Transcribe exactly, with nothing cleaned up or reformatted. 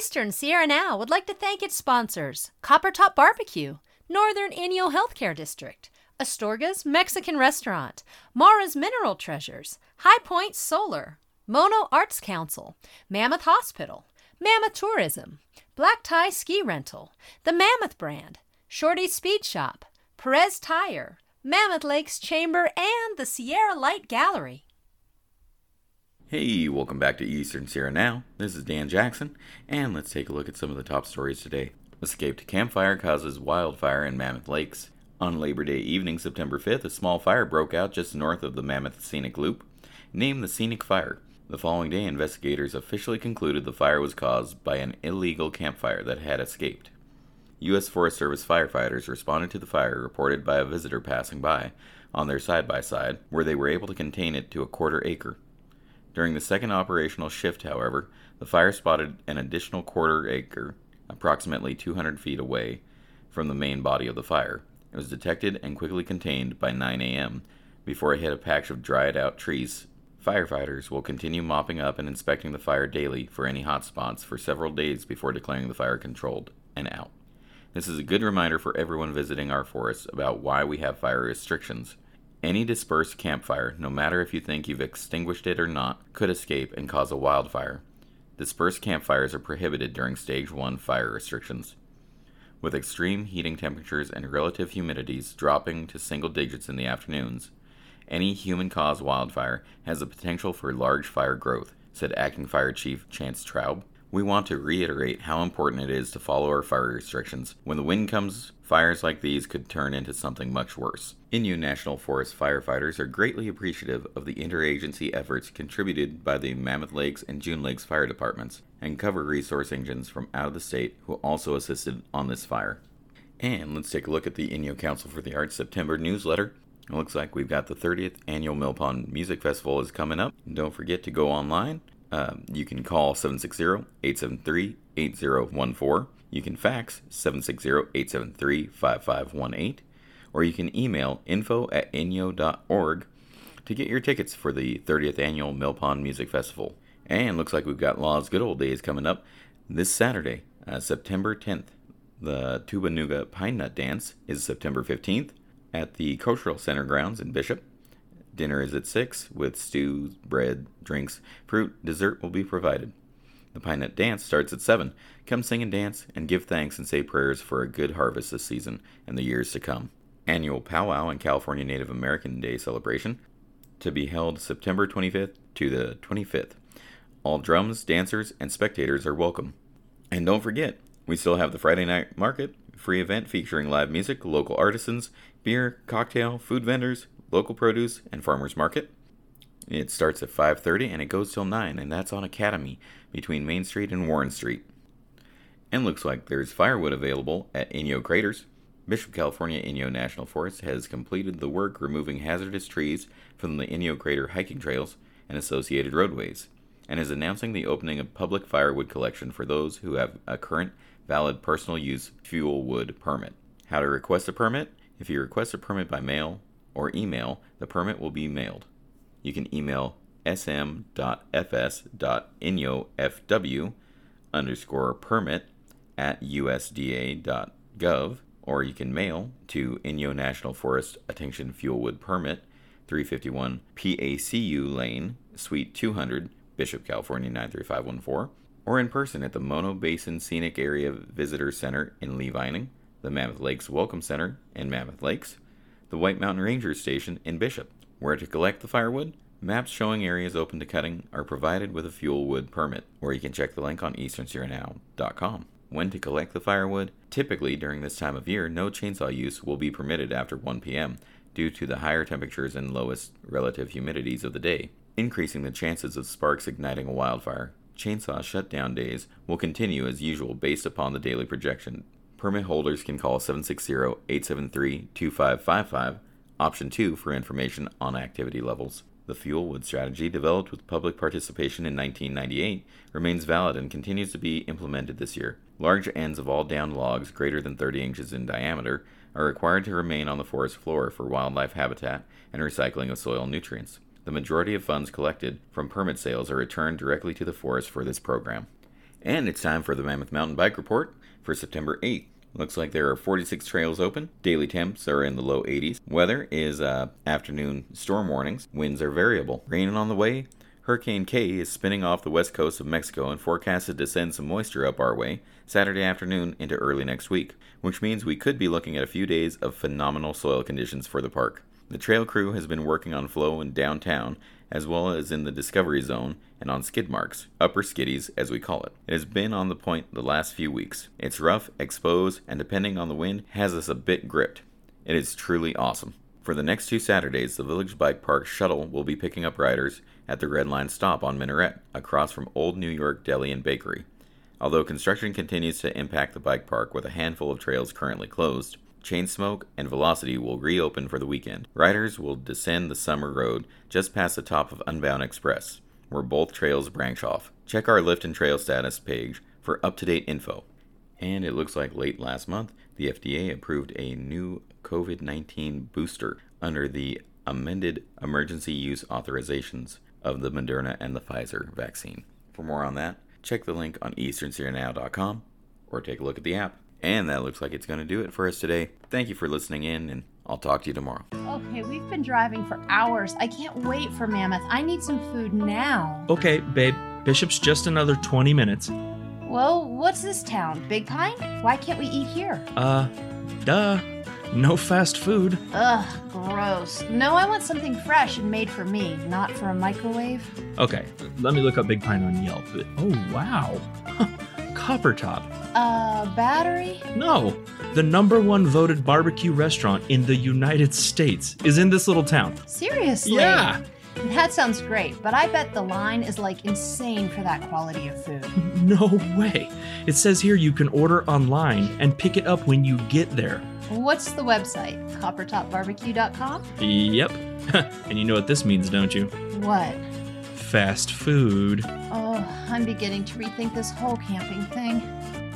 Eastern Sierra Now would like to thank its sponsors: Copper Top Barbecue, Northern Inyo Healthcare District, Astorga's Mexican Restaurant, Mara's Mineral Treasures, High Point Solar, Mono Arts Council, Mammoth Hospital, Mammoth Tourism, Black Tie Ski Rental, the Mammoth Brand, Shorty's Speed Shop, Perez Tire, Mammoth Lakes Chamber, and the Sierra Light Gallery. Hey, welcome back to Eastern Sierra Now. This is Dan Jackson, and let's take a look at some of the top stories today. Escaped campfire causes wildfire in Mammoth Lakes. On Labor Day evening, September fifth, a small fire broke out just north of the Mammoth Scenic Loop, named the Scenic Fire. The following day, investigators officially concluded the fire was caused by an illegal campfire that had escaped. U S Forest Service firefighters responded to the fire reported by a visitor passing by on their side-by-side, where they were able to contain it to a quarter acre. During the second operational shift, however, the fire spotted an additional quarter acre, approximately two hundred feet away from the main body of the fire. It was detected and quickly contained by nine a.m. before it hit a patch of dried-out trees. Firefighters will continue mopping up and inspecting the fire daily for any hot spots for several days before declaring the fire controlled and out. This is a good reminder for everyone visiting our forests about why we have fire restrictions. Any dispersed campfire, no matter if you think you've extinguished it or not, could escape and cause a wildfire. Dispersed campfires are prohibited during Stage one fire restrictions. With extreme heating temperatures and relative humidities dropping to single digits in the afternoons, any human-caused wildfire has the potential for large fire growth, said Acting Fire Chief Chance Traub. We want to reiterate how important it is to follow our fire restrictions. When the wind comes, fires like these could turn into something much worse. Inyo National Forest firefighters are greatly appreciative of the interagency efforts contributed by the Mammoth Lakes and June Lakes fire departments and cover resource engines from out of the state who also assisted on this fire. And let's take a look at the Inyo Council for the Arts September newsletter. It looks like we've got the thirtieth Annual Mill Pond Music Festival is coming up. And don't forget to go online. Um, you can call seven six zero, eight seven three, eight zero one four. You can fax seven six zero, eight seven three, five five one eight. Or you can email info at inyo dot org to get your tickets for the thirtieth Annual Mill Pond Music Festival. And looks like we've got Law's Good Old Days coming up this Saturday, uh, September tenth. The Tuba Nuga Pine Nut Dance is September fifteenth at the Cultural Center grounds in Bishop. Dinner is at six, with stews, bread, drinks, fruit, dessert will be provided. The Pine Nut Dance starts at seven. Come sing and dance, and give thanks and say prayers for a good harvest this season and the years to come. Annual Powwow and California Native American Day celebration to be held September twenty-fifth to the twenty-fifth. All drums, dancers, and spectators are welcome. And don't forget, we still have the Friday Night Market, free event featuring live music, local artisans, beer, cocktail, food vendors, local produce, and farmers market. It starts at five thirty and it goes till nine, and that's on Academy between Main Street and Warren Street. And looks like there's firewood available at Inyo Craters. Bishop California Inyo National Forest has completed the work removing hazardous trees from the Inyo Crater hiking trails and associated roadways, and is announcing the opening of public firewood collection for those who have a current valid personal use fuel wood permit. How to request a permit? If you request a permit by mail or email, the permit will be mailed. You can email sm.fs.inyofw underscore permit at usda.gov, or you can mail to Inyo National Forest Attention Fuelwood Permit, three fifty-one P A C U Lane, Suite two hundred, Bishop, California nine three five one four, or in person at the Mono Basin Scenic Area Visitor Center in Lee Vining, the Mammoth Lakes Welcome Center in Mammoth Lakes, the White Mountain Rangers Station in Bishop. Where to collect the firewood? Maps showing areas open to cutting are provided with a fuel wood permit, or you can check the link on eastern sierra now dot com. When to collect the firewood? Typically, during this time of year, no chainsaw use will be permitted after one p.m. due to the higher temperatures and lowest relative humidities of the day, increasing the chances of sparks igniting a wildfire. Chainsaw shutdown days will continue as usual based upon the daily projection. Permit holders can call seven six zero, eight seven three, two five five five, option two for information on activity levels. The fuel wood strategy, developed with public participation in nineteen ninety-eight, remains valid and continues to be implemented this year. Large ends of all downed logs greater than thirty inches in diameter are required to remain on the forest floor for wildlife habitat and recycling of soil nutrients. The majority of funds collected from permit sales are returned directly to the forest for this program. And it's time for the Mammoth Mountain Bike Report for September eighth. Looks like there are forty-six trails open. Daily temps are in the low eighties. Weather is uh, afternoon storm warnings. Winds are variable. Rain on the way. Hurricane K is spinning off the west coast of Mexico and forecasted to send some moisture up our way Saturday afternoon into early next week, which means we could be looking at a few days of phenomenal soil conditions for the park. The trail crew has been working on flow in downtown, as well as in the Discovery Zone and on skid marks, upper skiddies as we call it. It has been on the point the last few weeks. It's rough, exposed, and depending on the wind, has us a bit gripped. It is truly awesome. For the next two Saturdays, the Village Bike Park shuttle will be picking up riders at the Red Line stop on Minaret, across from Old New York Deli and Bakery. Although construction continues to impact the bike park with a handful of trails currently closed, Chain Smoke and Velocity will reopen for the weekend. Riders will descend the summer road just past the top of Unbound Express, where both trails branch off. Check our Lift and Trail status page for up-to-date info. And it looks like late last month, the F D A approved a new covid nineteen booster under the amended emergency use authorizations of the Moderna and the Pfizer vaccine. For more on that, check the link on eastern sierra now dot com or take a look at the app. And that looks like it's going to do it for us today. Thank you for listening in, and I'll talk to you tomorrow. Okay, we've been driving for hours. I can't wait for Mammoth. I need some food now. Okay, babe. Bishop's just another twenty minutes. Well, what's this town? Big Pine? Why can't we eat here? Uh, duh. No fast food. Ugh, gross. No, I want something fresh and made for me, not for a microwave. Okay, let me look up Big Pine on Yelp. Oh, wow. Copper Top. Uh, battery? No, the number one voted barbecue restaurant in the United States is in this little town. Seriously? Yeah. That sounds great, but I bet the line is like insane for that quality of food. No way. It says here you can order online and pick it up when you get there. What's the website? copper top barbecue dot com? Yep. And you know what this means, don't you? What? Fast food. Oh, I'm beginning to rethink this whole camping thing.